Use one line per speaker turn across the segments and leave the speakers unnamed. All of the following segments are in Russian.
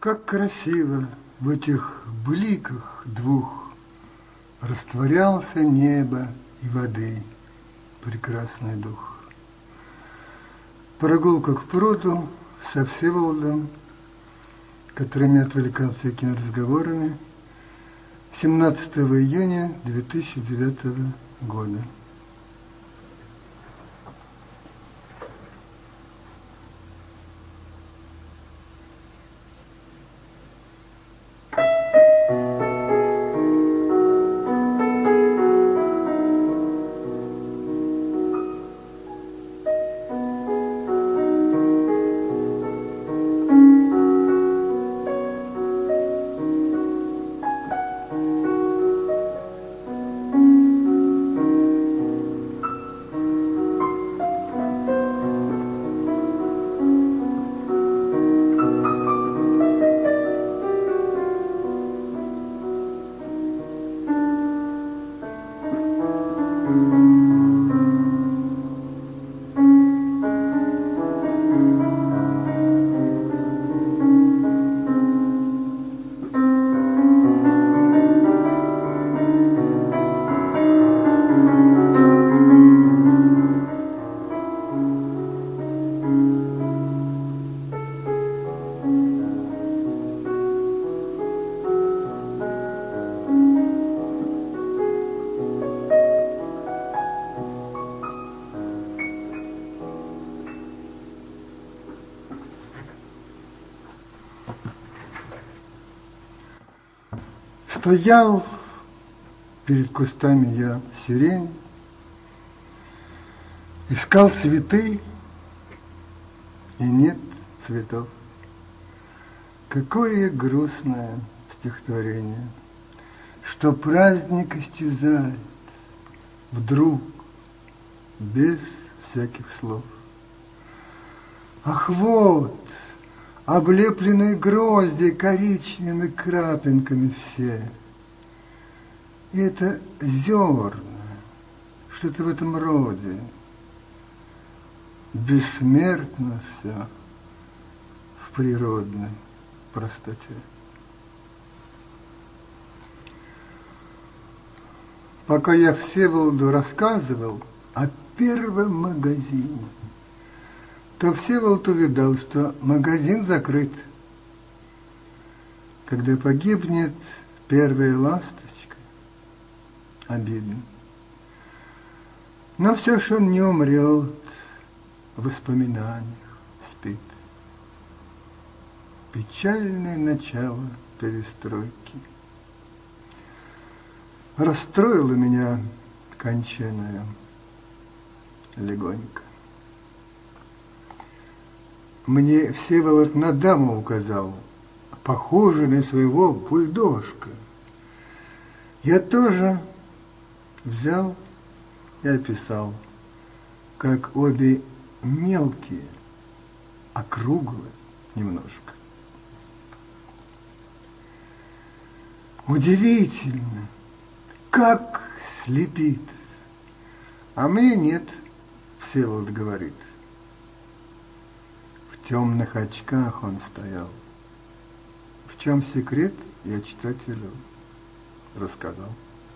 Как красиво в этих бликах двух растворялся небо и воды, прекрасный дух. В прогулках в пруду со Всеволодом, который меня отвлекал всякими разговорами, 17 июня 2009 года. Стоял перед кустами я сирень, искал цветы, и нет цветов. Какое грустное стихотворение, что праздник исчезает вдруг, без всяких слов. Ах, вот! Облепленные грозди коричневыми крапинками все. И это зерна, что-то в этом роде. Бессмертно все в природной простоте. Пока я Всеволоду рассказывал о первом магазине, то Всеволод увидал, что магазин закрыт. Когда погибнет первая ласточка, обидно. Но все ж он не умрет, в воспоминаниях спит. Печальное начало перестройки. Расстроила меня конченая легонько. Мне Всеволод на даму указал, похожую на своего бульдожка. Я тоже взял и описал, как обе мелкие, округлые немножко. Удивительно, как слепит. А мне нет, Всеволод говорит. В темных очках он стоял. В чем секрет, я читателю рассказал.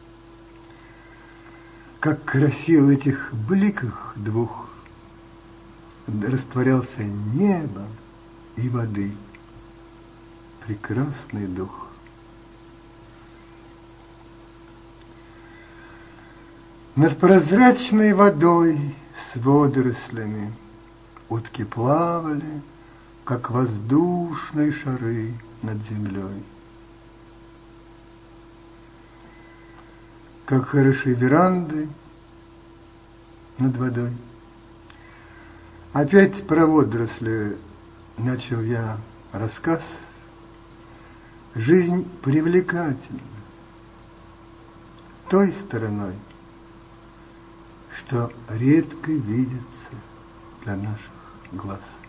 Как красиво в этих бликах двух растворялся небо и воды. Прекрасный дух. Над прозрачной водой с водорослями утки плавали, как воздушные шары над землей. Как хороши веранды над водой. Опять про водоросли начал я рассказ. Жизнь привлекательна той стороной, что редко видится для наших глаз.